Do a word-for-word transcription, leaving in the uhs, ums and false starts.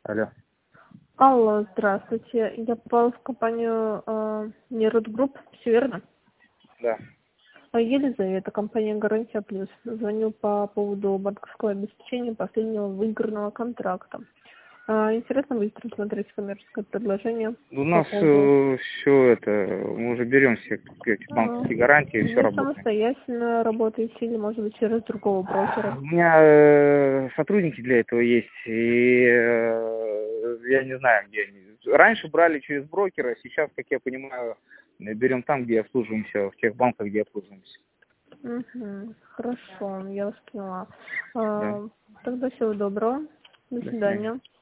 Алло. Алло, здравствуйте. Я попала в компанию э, Нерут Групп, все верно? Да. А Елизавета, компания Гарантия Плюс. Звоню по поводу банковского обеспечения последнего выигранного контракта. А, интересно будет рассмотреть коммерческое предложение У по нас поводу... э, все это, мы уже берем все эти Ага. банковские гарантии, все Вы работаем. самостоятельно работаете или, может быть, через другого брокера? У меня э, сотрудники для этого есть, и э, я не знаю, где они. Раньше брали через брокера, сейчас, как я понимаю, берем там, где обслуживаемся, в тех банках, где обслуживаемся. Угу. Хорошо, я вас поняла. Да. А, тогда всего доброго. До До свидания. свидания.